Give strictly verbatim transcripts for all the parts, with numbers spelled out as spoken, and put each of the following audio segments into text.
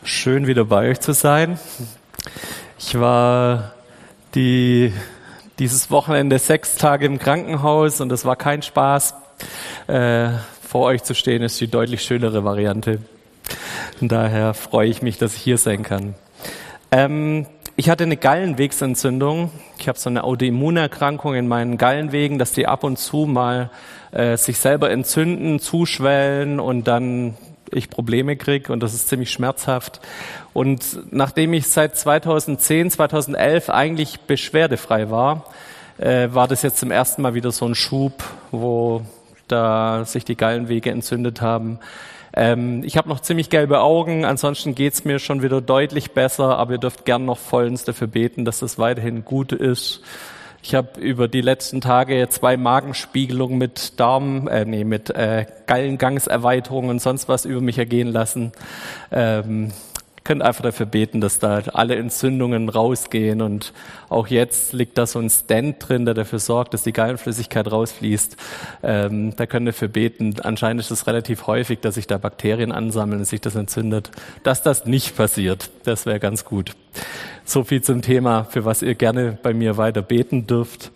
Schön, wieder bei euch zu sein. Ich war die, dieses Wochenende sechs Tage im Krankenhaus und es war kein Spaß. Äh, vor euch zu stehen ist die deutlich schönere Variante. Und daher freue ich mich, dass ich hier sein kann. Ähm, ich hatte eine Gallenwegsentzündung. Ich habe so eine Autoimmunerkrankung in meinen Gallenwegen, dass die ab und zu mal äh, sich selber entzünden, zuschwellen und dann ich Probleme kriege und das ist ziemlich schmerzhaft. Und nachdem ich seit zweitausendzehn, zweitausendelf eigentlich beschwerdefrei war, äh, war das jetzt zum ersten Mal wieder so ein Schub, wo da sich die Gallenwege entzündet haben. Ähm, ich habe noch ziemlich gelbe Augen, ansonsten geht's mir schon wieder deutlich besser, aber ihr dürft gern noch vollends dafür beten, dass das weiterhin gut ist. Ich habe über die letzten Tage zwei Magenspiegelungen mit Darm, äh, nee, mit äh, Gallengangserweiterungen und sonst was über mich ergehen lassen. Ähm, könnt einfach dafür beten, dass da alle Entzündungen rausgehen und auch jetzt liegt da so ein Stent drin, der dafür sorgt, dass die Gallenflüssigkeit rausfließt. Ähm, da könnt ihr dafür beten. Anscheinend ist es relativ häufig, dass sich da Bakterien ansammeln und sich das entzündet. Dass das nicht passiert, das wäre ganz gut. So viel zum Thema, für was ihr gerne bei mir weiter beten dürft.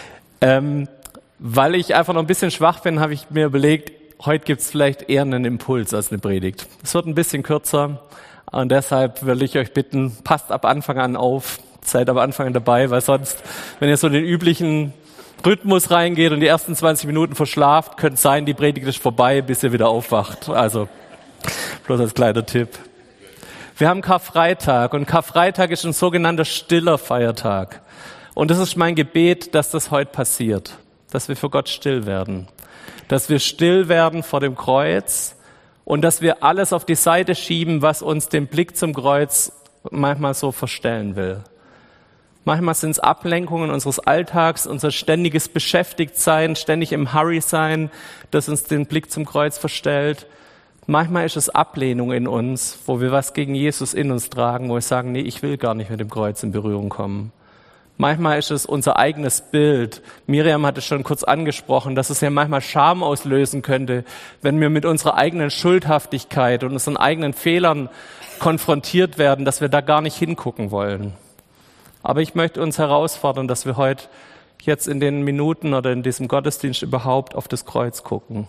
Ähm, weil ich einfach noch ein bisschen schwach bin, habe ich mir überlegt, heute gibt es vielleicht eher einen Impuls als eine Predigt. Es wird ein bisschen kürzer und deshalb will ich euch bitten, passt ab Anfang an auf, seid am Anfang dabei, weil sonst, wenn ihr so den üblichen Rhythmus reingeht und die ersten zwanzig Minuten verschlaft, könnte es sein, die Predigt ist vorbei, bis ihr wieder aufwacht. Also bloß als kleiner Tipp. Wir haben Karfreitag und Karfreitag ist ein sogenannter stiller Feiertag. Und das ist mein Gebet, dass das heute passiert, dass wir für Gott still werden, dass wir still werden vor dem Kreuz und dass wir alles auf die Seite schieben, was uns den Blick zum Kreuz manchmal so verstellen will. Manchmal sind es Ablenkungen unseres Alltags, unser ständiges Beschäftigtsein, ständig im Hurry sein, das uns den Blick zum Kreuz verstellt. Manchmal ist es Ablehnung in uns, wo wir was gegen Jesus in uns tragen, wo wir sagen, nee, ich will gar nicht mit dem Kreuz in Berührung kommen. Manchmal ist es unser eigenes Bild. Miriam hat es schon kurz angesprochen, dass es ja manchmal Scham auslösen könnte, wenn wir mit unserer eigenen Schuldhaftigkeit und unseren eigenen Fehlern konfrontiert werden, dass wir da gar nicht hingucken wollen. Aber ich möchte uns herausfordern, dass wir heute jetzt in den Minuten oder in diesem Gottesdienst überhaupt auf das Kreuz gucken.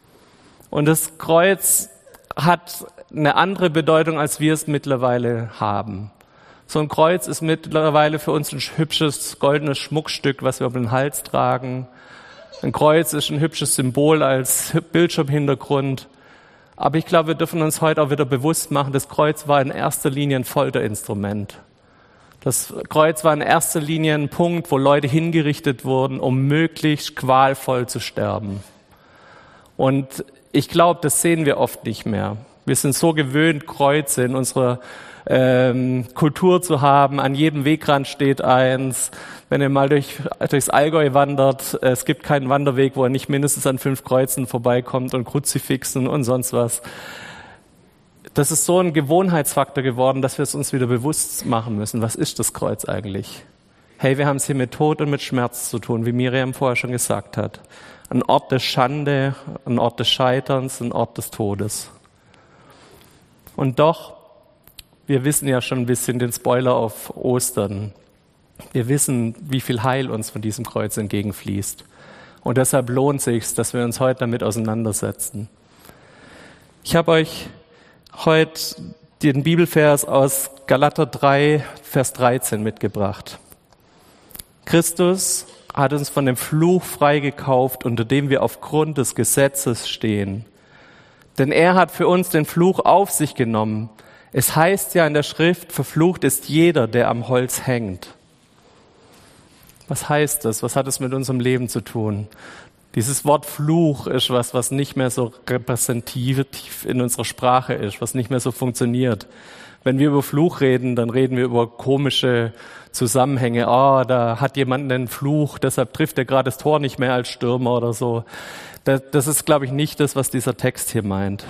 Und das Kreuz hat eine andere Bedeutung, als wir es mittlerweile haben. So ein Kreuz ist mittlerweile für uns ein hübsches goldenes Schmuckstück, was wir um den Hals tragen. Ein Kreuz ist ein hübsches Symbol als Bildschirmhintergrund. Aber ich glaube, wir dürfen uns heute auch wieder bewusst machen, das Kreuz war in erster Linie ein Folterinstrument. Das Kreuz war in erster Linie ein Punkt, wo Leute hingerichtet wurden, um möglichst qualvoll zu sterben. Und ich glaube, das sehen wir oft nicht mehr. Wir sind so gewöhnt, Kreuze in unserer ähm, Kultur zu haben. An jedem Wegrand steht eins. Wenn ihr mal durch, durchs Allgäu wandert, es gibt keinen Wanderweg, wo er nicht mindestens an fünf Kreuzen vorbeikommt und Kruzifixen und sonst was. Das ist so ein Gewohnheitsfaktor geworden, dass wir es uns wieder bewusst machen müssen. Was ist das Kreuz eigentlich? Hey, wir haben es hier mit Tod und mit Schmerz zu tun, wie Miriam vorher schon gesagt hat. Ein Ort der Schande, ein Ort des Scheiterns, ein Ort des Todes. Und doch, wir wissen ja schon ein bisschen den Spoiler auf Ostern. Wir wissen, wie viel Heil uns von diesem Kreuz entgegenfließt. Und deshalb lohnt es sich, dass wir uns heute damit auseinandersetzen. Ich habe euch heute den Bibelvers aus Galater drei, Vers dreizehn mitgebracht. Christus hat uns von dem Fluch freigekauft, unter dem wir aufgrund des Gesetzes stehen. Denn er hat für uns den Fluch auf sich genommen. Es heißt ja in der Schrift, verflucht ist jeder, der am Holz hängt. Was heißt das? Was hat es mit unserem Leben zu tun? Dieses Wort Fluch ist was, was nicht mehr so repräsentativ in unserer Sprache ist, was nicht mehr so funktioniert. Wenn wir über Fluch reden, dann reden wir über komische Zusammenhänge. Ah, oh, da hat jemand einen Fluch, deshalb trifft er gerade das Tor nicht mehr als Stürmer oder so. Das, das ist, glaube ich, nicht das, was dieser Text hier meint.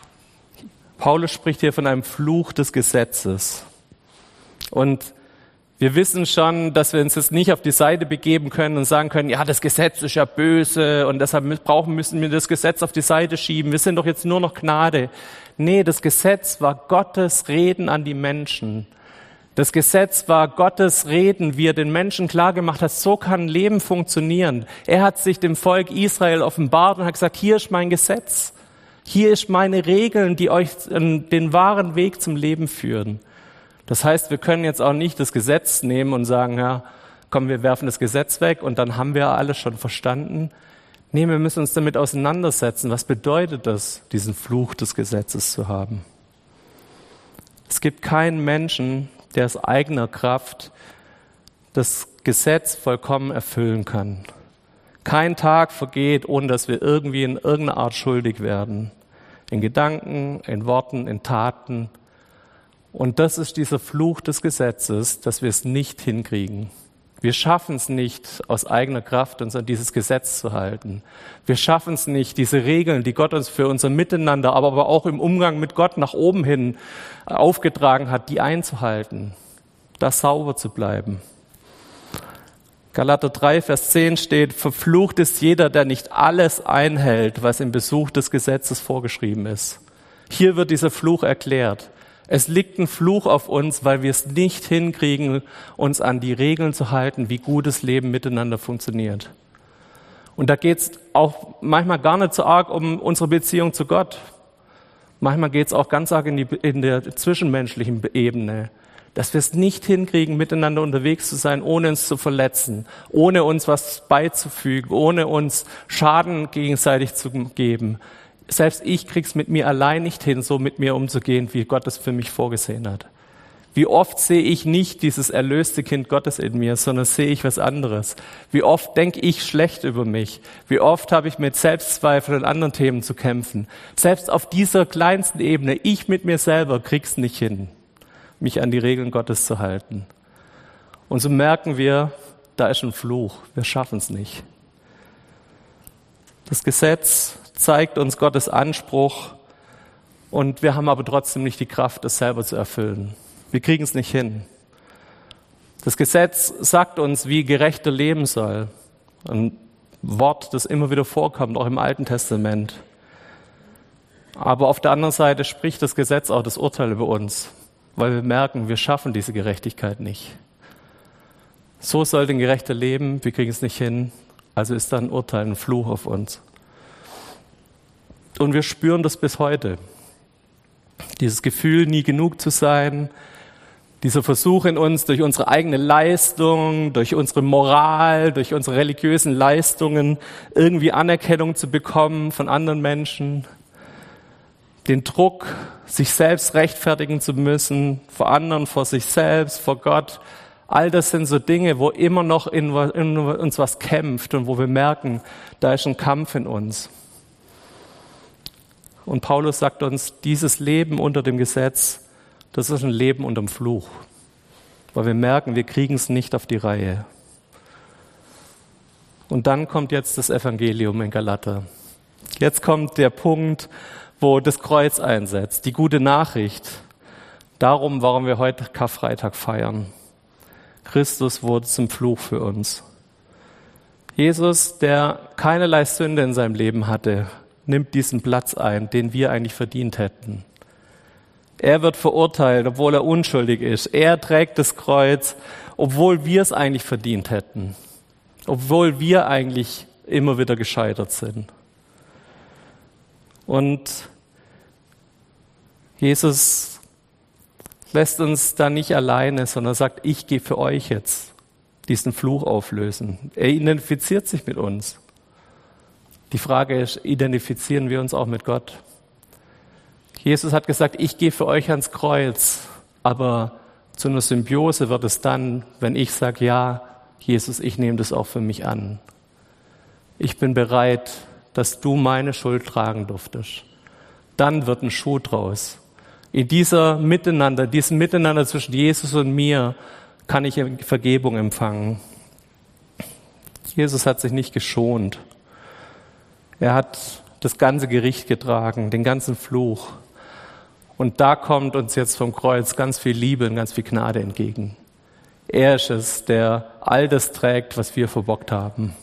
Paulus spricht hier von einem Fluch des Gesetzes. Und Wir wissen schon, dass wir uns jetzt nicht auf die Seite begeben können und sagen können, ja, das Gesetz ist ja böse und deshalb brauchen, müssen wir das Gesetz auf die Seite schieben. Wir sind doch jetzt nur noch Gnade. Nee, das Gesetz war Gottes Reden an die Menschen. Das Gesetz war Gottes Reden, wie er den Menschen klargemacht hat, so kann Leben funktionieren. Er hat sich dem Volk Israel offenbart und hat gesagt, hier ist mein Gesetz. Hier ist meine Regeln, die euch den wahren Weg zum Leben führen. Das heißt, wir können jetzt auch nicht das Gesetz nehmen und sagen, ja, komm, wir werfen das Gesetz weg und dann haben wir alles schon verstanden. Nee, wir müssen uns damit auseinandersetzen. Was bedeutet das, diesen Fluch des Gesetzes zu haben? Es gibt keinen Menschen, der aus eigener Kraft das Gesetz vollkommen erfüllen kann. Kein Tag vergeht, ohne dass wir irgendwie in irgendeiner Art schuldig werden. In Gedanken, in Worten, in Taten. Und das ist dieser Fluch des Gesetzes, dass wir es nicht hinkriegen. Wir schaffen es nicht, aus eigener Kraft uns an dieses Gesetz zu halten. Wir schaffen es nicht, diese Regeln, die Gott uns für unser Miteinander, aber auch im Umgang mit Gott nach oben hin aufgetragen hat, die einzuhalten, da sauber zu bleiben. Galater drei, Vers zehn steht, verflucht ist jeder, der nicht alles einhält, was im Besuch des Gesetzes vorgeschrieben ist. Hier wird dieser Fluch erklärt. Es liegt ein Fluch auf uns, weil wir es nicht hinkriegen, uns an die Regeln zu halten, wie gutes Leben miteinander funktioniert. Und da geht es auch manchmal gar nicht so arg um unsere Beziehung zu Gott. Manchmal geht es auch ganz arg in, die, in der zwischenmenschlichen Ebene, dass wir es nicht hinkriegen, miteinander unterwegs zu sein, ohne uns zu verletzen, ohne uns was beizufügen, ohne uns Schaden gegenseitig zu geben. Selbst ich krieg's mit mir allein nicht hin, so mit mir umzugehen, wie Gott es für mich vorgesehen hat. Wie oft sehe ich nicht dieses erlöste Kind Gottes in mir, sondern sehe ich was anderes. Wie oft denke ich schlecht über mich. Wie oft habe ich mit Selbstzweifeln und anderen Themen zu kämpfen. Selbst auf dieser kleinsten Ebene, ich mit mir selber, krieg's nicht hin, mich an die Regeln Gottes zu halten. Und so merken wir, da ist ein Fluch. Wir schaffen es nicht. Das Gesetz zeigt uns Gottes Anspruch und wir haben aber trotzdem nicht die Kraft, es selber zu erfüllen. Wir kriegen es nicht hin. Das Gesetz sagt uns, wie gerechter leben soll. Ein Wort, das immer wieder vorkommt, auch im Alten Testament. Aber auf der anderen Seite spricht das Gesetz auch das Urteil über uns, weil wir merken, wir schaffen diese Gerechtigkeit nicht. So sollte ein gerechter leben, wir kriegen es nicht hin, also ist da ein Urteil, ein Fluch auf uns. Und wir spüren das bis heute. Dieses Gefühl, nie genug zu sein, dieser Versuch in uns, durch unsere eigene Leistung, durch unsere Moral, durch unsere religiösen Leistungen irgendwie Anerkennung zu bekommen von anderen Menschen, den Druck, sich selbst rechtfertigen zu müssen, vor anderen, vor sich selbst, vor Gott. All das sind so Dinge, wo immer noch in, in uns was kämpft und wo wir merken, da ist ein Kampf in uns. Und Paulus sagt uns, dieses Leben unter dem Gesetz, das ist ein Leben unter dem Fluch. Weil wir merken, wir kriegen es nicht auf die Reihe. Und dann kommt jetzt das Evangelium in Galater. Jetzt kommt der Punkt, wo das Kreuz einsetzt, die gute Nachricht. Darum, warum wir heute Karfreitag feiern. Christus wurde zum Fluch für uns. Jesus, der keinerlei Sünde in seinem Leben hatte, nimmt diesen Platz ein, den wir eigentlich verdient hätten. Er wird verurteilt, obwohl er unschuldig ist. Er trägt das Kreuz, obwohl wir es eigentlich verdient hätten. Obwohl wir eigentlich immer wieder gescheitert sind. Und Jesus lässt uns da nicht alleine, sondern sagt, ich gehe für euch jetzt diesen Fluch auflösen. Er identifiziert sich mit uns. Die Frage ist, identifizieren wir uns auch mit Gott? Jesus hat gesagt, ich gehe für euch ans Kreuz, aber zu einer Symbiose wird es dann, wenn ich sage, ja, Jesus, ich nehme das auch für mich an. Ich bin bereit, dass du meine Schuld tragen durftest. Dann wird ein Schuh draus. In dieser Miteinander, diesem Miteinander zwischen Jesus und mir, kann ich Vergebung empfangen. Jesus hat sich nicht geschont. Er hat das ganze Gericht getragen, den ganzen Fluch. Und da kommt uns jetzt vom Kreuz ganz viel Liebe und ganz viel Gnade entgegen. Er ist es, der all das trägt, was wir verbockt haben.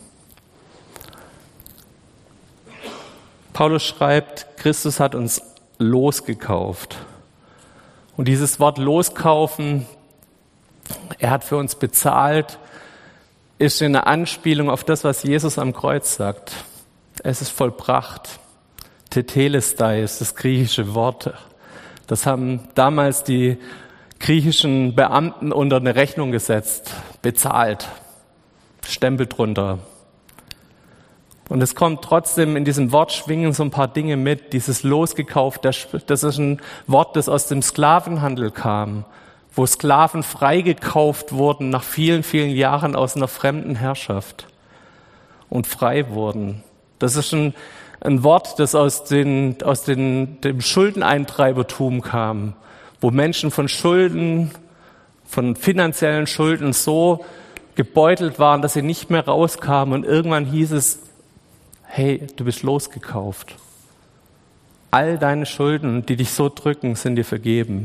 Paulus schreibt, Christus hat uns losgekauft. Und dieses Wort loskaufen, er hat für uns bezahlt, ist eine Anspielung auf das, was Jesus am Kreuz sagt. Es ist vollbracht. Tetelestai ist das griechische Wort. Das haben damals die griechischen Beamten unter eine Rechnung gesetzt, bezahlt, Stempel drunter. Und es kommt trotzdem in diesem Wort schwingen so ein paar Dinge mit. Dieses losgekauft, das ist ein Wort, das aus dem Sklavenhandel kam, wo Sklaven freigekauft wurden nach vielen, vielen Jahren aus einer fremden Herrschaft und frei wurden. Das ist ein, ein Wort, das aus, den, aus den, dem Schuldeneintreibertum kam, wo Menschen von Schulden, von finanziellen Schulden so gebeutelt waren, dass sie nicht mehr rauskamen. Und irgendwann hieß es, hey, du bist losgekauft. All deine Schulden, die dich so drücken, sind dir vergeben.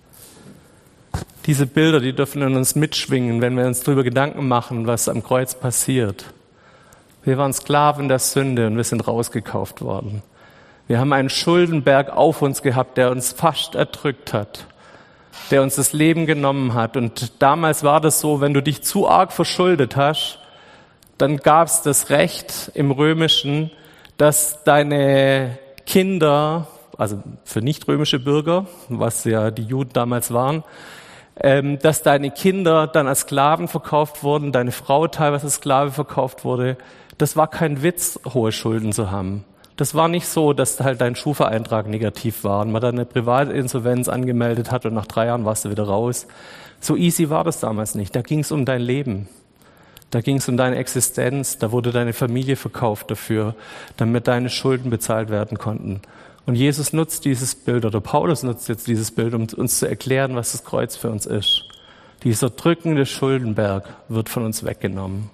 Diese Bilder, die dürfen in uns mitschwingen, wenn wir uns darüber Gedanken machen, was am Kreuz passiert. Wir waren Sklaven der Sünde und wir sind rausgekauft worden. Wir haben einen Schuldenberg auf uns gehabt, der uns fast erdrückt hat, der uns das Leben genommen hat. Und damals war das so, wenn du dich zu arg verschuldet hast, dann gab es das Recht im Römischen, dass deine Kinder, also für nicht-römische Bürger, was ja die Juden damals waren, ähm, dass deine Kinder dann als Sklaven verkauft wurden, deine Frau teilweise als Sklave verkauft wurde. Das war kein Witz, hohe Schulden zu haben. Das war nicht so, dass halt dein Schufa-Eintrag negativ war und man dann eine Privatinsolvenz angemeldet hat und nach drei Jahren warst du wieder raus. So easy war das damals nicht. Da ging es um dein Leben. Da ging es um deine Existenz. Da wurde deine Familie verkauft dafür, damit deine Schulden bezahlt werden konnten. Und Jesus nutzt dieses Bild, oder Paulus nutzt jetzt dieses Bild, um uns zu erklären, was das Kreuz für uns ist. Dieser drückende Schuldenberg wird von uns weggenommen.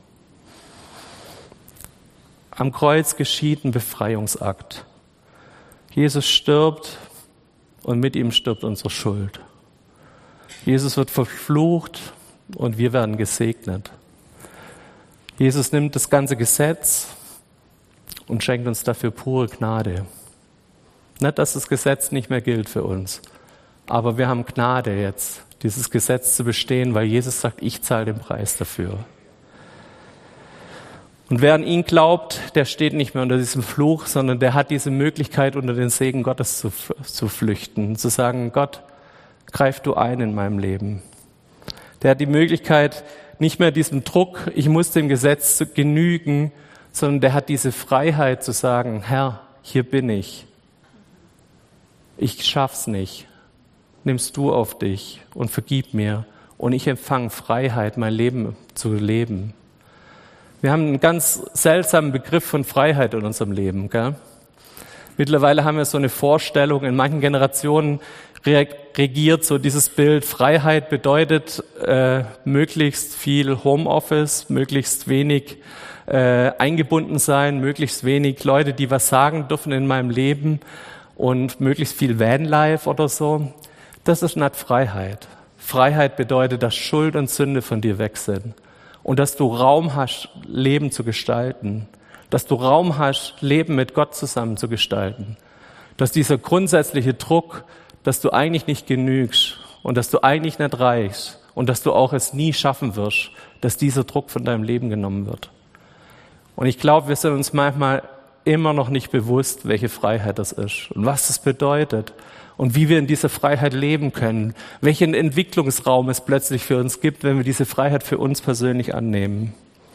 Am Kreuz geschieht ein Befreiungsakt. Jesus stirbt und mit ihm stirbt unsere Schuld. Jesus wird verflucht und wir werden gesegnet. Jesus nimmt das ganze Gesetz und schenkt uns dafür pure Gnade. Nicht, dass das Gesetz nicht mehr gilt für uns, aber wir haben Gnade jetzt, dieses Gesetz zu bestehen, weil Jesus sagt, ich zahle den Preis dafür. Und wer an ihn glaubt, der steht nicht mehr unter diesem Fluch, sondern der hat diese Möglichkeit, unter den Segen Gottes zu, zu flüchten, zu sagen, Gott, greif du ein in meinem Leben. Der hat die Möglichkeit, nicht mehr diesem Druck, ich muss dem Gesetz genügen, sondern der hat diese Freiheit zu sagen, Herr, hier bin ich. Ich schaff's nicht. Nimmst du auf dich und vergib mir. Und ich empfange Freiheit, mein Leben zu leben. Wir haben einen ganz seltsamen Begriff von Freiheit in unserem Leben. Gell? Mittlerweile haben wir so eine Vorstellung, in manchen Generationen regiert so dieses Bild, Freiheit bedeutet äh, möglichst viel Homeoffice, möglichst wenig äh, eingebunden sein, möglichst wenig Leute, die was sagen dürfen in meinem Leben und möglichst viel Vanlife oder so. Das ist nicht Freiheit. Freiheit bedeutet, dass Schuld und Sünde von dir weg sind. Und dass du Raum hast, Leben zu gestalten. Dass du Raum hast, Leben mit Gott zusammen zu gestalten. Dass dieser grundsätzliche Druck, dass du eigentlich nicht genügst und dass du eigentlich nicht reichst und dass du auch es nie schaffen wirst, dass dieser Druck von deinem Leben genommen wird. Und ich glaube, wir sind uns manchmal immer noch nicht bewusst, welche Freiheit das ist und was das bedeutet. Und wie wir in dieser Freiheit leben können, welchen Entwicklungsraum es plötzlich für uns gibt, wenn wir diese Freiheit für uns persönlich annehmen.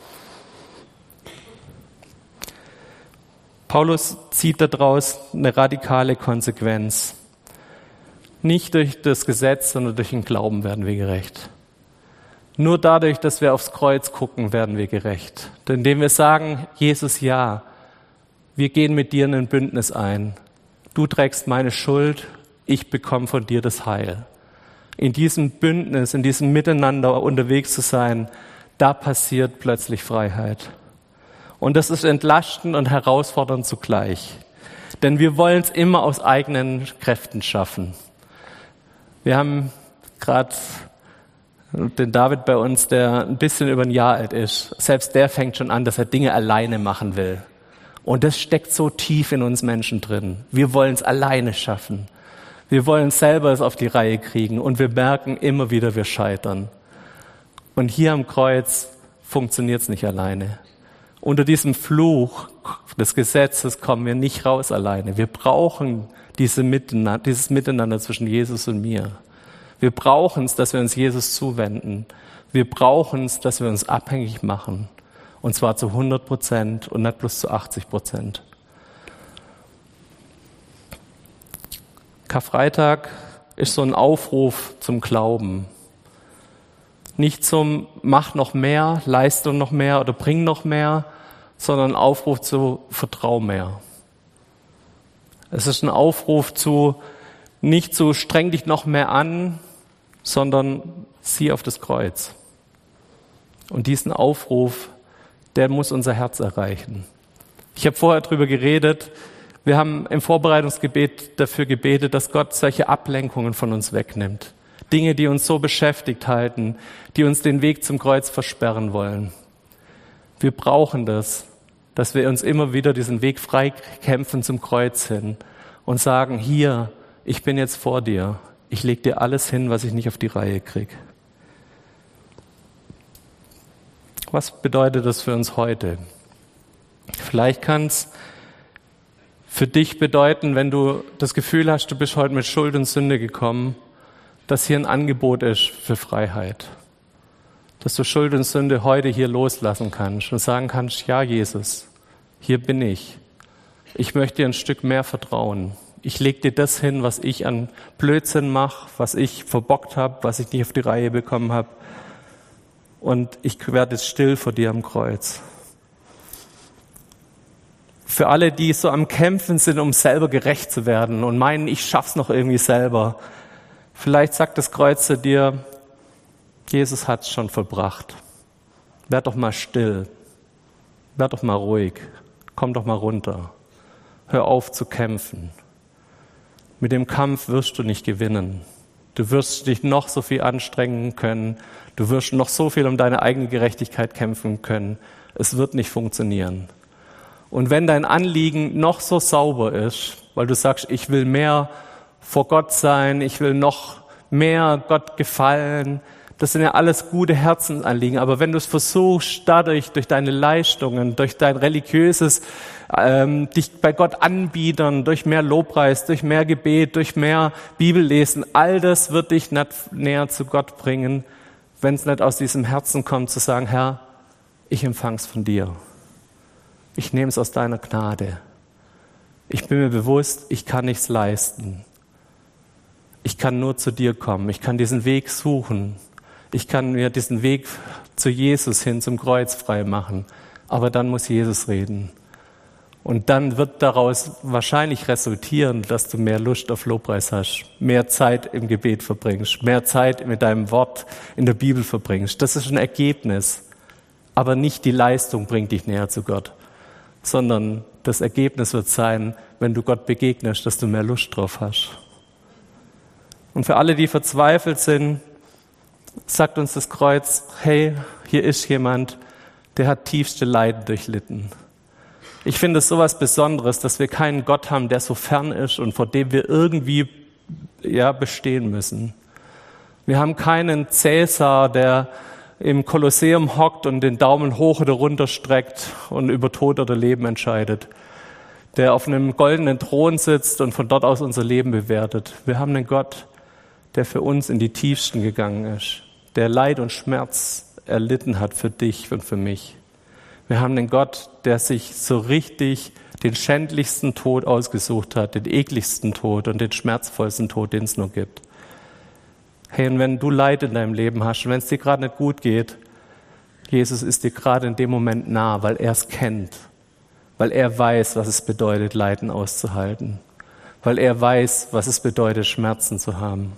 Paulus zieht daraus eine radikale Konsequenz. Nicht durch das Gesetz, sondern durch den Glauben werden wir gerecht. Nur dadurch, dass wir aufs Kreuz gucken, werden wir gerecht. Denn indem wir sagen, Jesus, ja, wir gehen mit dir in ein Bündnis ein. Du trägst meine Schuld, ich bekomme von dir das Heil. In diesem Bündnis, in diesem Miteinander unterwegs zu sein, da passiert plötzlich Freiheit. Und das ist entlastend und herausfordernd zugleich. Denn wir wollen es immer aus eigenen Kräften schaffen. Wir haben gerade Den David bei uns, der ein bisschen über ein Jahr alt ist, selbst der fängt schon an, dass er Dinge alleine machen will. Und das steckt so tief in uns Menschen drin. Wir wollen es alleine schaffen. Wir wollen selber es auf die Reihe kriegen und wir merken immer wieder, wir scheitern. Und hier am Kreuz funktioniert es nicht alleine. Unter diesem Fluch des Gesetzes kommen wir nicht raus alleine. Wir brauchen diese Miteinander, dieses Miteinander zwischen Jesus und mir. Wir brauchen es, dass wir uns Jesus zuwenden. Wir brauchen es, dass wir uns abhängig machen. Und zwar zu hundert Prozent und nicht bloß zu achtzig Prozent. Karfreitag ist so ein Aufruf zum Glauben. Nicht zum mach noch mehr, leiste noch mehr oder bring noch mehr, sondern ein Aufruf zu vertrau mehr. Es ist ein Aufruf zu nicht zu streng dich noch mehr an, sondern sieh auf das Kreuz. Und diesen Aufruf, der muss unser Herz erreichen. Ich habe vorher drüber geredet, wir haben im Vorbereitungsgebet dafür gebetet, dass Gott solche Ablenkungen von uns wegnimmt. Dinge, die uns so beschäftigt halten, die uns den Weg zum Kreuz versperren wollen. Wir brauchen das, dass wir uns immer wieder diesen Weg frei kämpfen zum Kreuz hin und sagen, hier, ich bin jetzt vor dir. Ich leg dir alles hin, was ich nicht auf die Reihe kriege. Was bedeutet das für uns heute? Vielleicht kann es für dich bedeuten, wenn du das Gefühl hast, du bist heute mit Schuld und Sünde gekommen, dass hier ein Angebot ist für Freiheit. Dass du Schuld und Sünde heute hier loslassen kannst und sagen kannst, ja Jesus, hier bin ich. Ich möchte dir ein Stück mehr vertrauen. Ich leg dir das hin, was ich an Blödsinn mache, was ich verbockt habe, was ich nicht auf die Reihe bekommen habe. Und ich werde jetzt still vor dir am Kreuz. Für alle, die so am Kämpfen sind, um selber gerecht zu werden und meinen, ich schaff's noch irgendwie selber. Vielleicht sagt das Kreuz zu dir, Jesus hat's schon vollbracht. Werd doch mal still. Werd doch mal ruhig. Komm doch mal runter. Hör auf zu kämpfen. Mit dem Kampf wirst du nicht gewinnen. Du wirst dich noch so viel anstrengen können. Du wirst noch so viel um deine eigene Gerechtigkeit kämpfen können. Es wird nicht funktionieren. Und wenn dein Anliegen noch so sauber ist, weil du sagst, ich will mehr vor Gott sein, ich will noch mehr Gott gefallen, das sind ja alles gute Herzensanliegen. Aber wenn du es versuchst, dadurch, durch deine Leistungen, durch dein religiöses, ähm, dich bei Gott anbiedern, durch mehr Lobpreis, durch mehr Gebet, durch mehr Bibellesen, all das wird dich nicht näher zu Gott bringen, wenn es nicht aus diesem Herzen kommt, zu sagen, Herr, ich empfang's von dir. Ich nehme es aus deiner Gnade. Ich bin mir bewusst, ich kann nichts leisten. Ich kann nur zu dir kommen. Ich kann diesen Weg suchen. Ich kann mir diesen Weg zu Jesus hin, zum Kreuz frei machen. Aber dann muss Jesus reden. Und dann wird daraus wahrscheinlich resultieren, dass du mehr Lust auf Lobpreis hast, mehr Zeit im Gebet verbringst, mehr Zeit mit deinem Wort in der Bibel verbringst. Das ist ein Ergebnis. Aber nicht die Leistung bringt dich näher zu Gott, sondern das Ergebnis wird sein, wenn du Gott begegnest, dass du mehr Lust drauf hast. Und für alle, die verzweifelt sind, sagt uns das Kreuz, hey, hier ist jemand, der hat tiefste Leiden durchlitten. Ich finde es sowas Besonderes, dass wir keinen Gott haben, der so fern ist und vor dem wir irgendwie ja, bestehen müssen. Wir haben keinen Cäsar, der im Kolosseum hockt und den Daumen hoch oder runter streckt und über Tod oder Leben entscheidet, der auf einem goldenen Thron sitzt und von dort aus unser Leben bewertet. Wir haben einen Gott, der für uns in die Tiefsten gegangen ist, der Leid und Schmerz erlitten hat für dich und für mich. Wir haben einen Gott, der sich so richtig den schändlichsten Tod ausgesucht hat, den ekligsten Tod und den schmerzvollsten Tod, den es nur gibt. Hey, und wenn du Leid in deinem Leben hast und wenn es dir gerade nicht gut geht, Jesus ist dir gerade in dem Moment nah, weil er es kennt, weil er weiß, was es bedeutet, Leiden auszuhalten, weil er weiß, was es bedeutet, Schmerzen zu haben.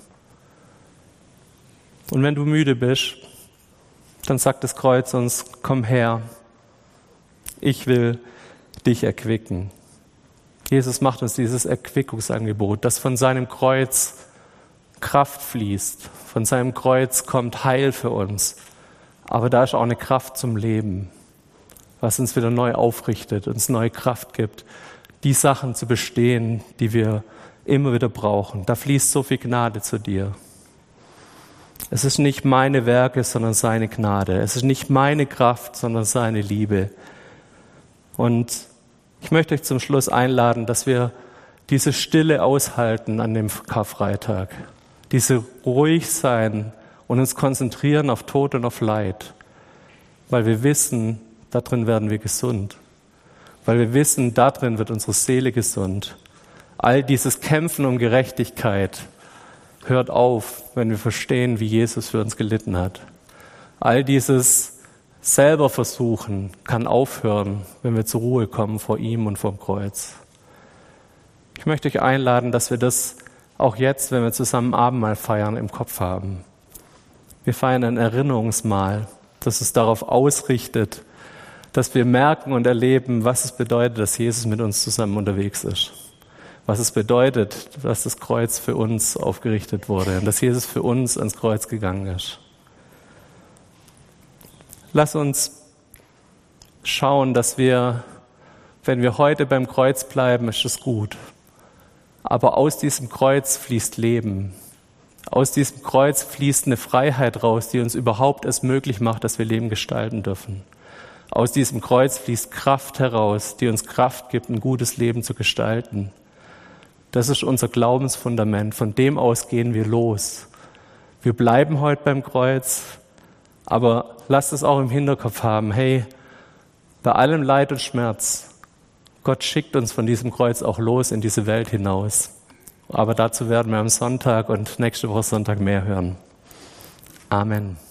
Und wenn du müde bist, dann sagt das Kreuz uns, komm her, ich will dich erquicken. Jesus macht uns dieses Erquickungsangebot, das von seinem Kreuz Kraft fließt, Von seinem Kreuz kommt Heil für uns. Aber da ist auch eine Kraft zum Leben, was uns wieder neu aufrichtet, uns neue Kraft gibt, die Sachen zu bestehen, die wir immer wieder brauchen. Da fließt so viel Gnade zu dir. Es ist nicht meine Werke, sondern seine Gnade. Es ist nicht meine Kraft, sondern seine Liebe. Und ich möchte euch zum Schluss einladen, dass wir diese Stille aushalten an dem Karfreitag. Diese ruhig sein und uns konzentrieren auf Tod und auf Leid. Weil wir wissen, darin werden wir gesund. Weil wir wissen, darin wird unsere Seele gesund. All dieses Kämpfen um Gerechtigkeit hört auf, wenn wir verstehen, wie Jesus für uns gelitten hat. All dieses selber versuchen kann aufhören, wenn wir zur Ruhe kommen vor ihm und vom Kreuz. Ich möchte euch einladen, dass wir das auch jetzt, wenn wir zusammen Abendmahl feiern, im Kopf haben. Wir feiern ein Erinnerungsmahl, das es darauf ausrichtet, dass wir merken und erleben, was es bedeutet, dass Jesus mit uns zusammen unterwegs ist. Was es bedeutet, dass das Kreuz für uns aufgerichtet wurde und dass Jesus für uns ans Kreuz gegangen ist. Lass uns schauen, dass wir, wenn wir heute beim Kreuz bleiben, ist es gut. Aber aus diesem Kreuz fließt Leben. Aus diesem Kreuz fließt eine Freiheit raus, die uns überhaupt erst möglich macht, dass wir Leben gestalten dürfen. Aus diesem Kreuz fließt Kraft heraus, die uns Kraft gibt, ein gutes Leben zu gestalten. Das ist unser Glaubensfundament. Von dem aus gehen wir los. Wir bleiben heute beim Kreuz, aber lasst es auch im Hinterkopf haben. Hey, bei allem Leid und Schmerz, Gott schickt uns von diesem Kreuz auch los in diese Welt hinaus. Aber dazu werden wir am Sonntag und nächste Woche Sonntag mehr hören. Amen.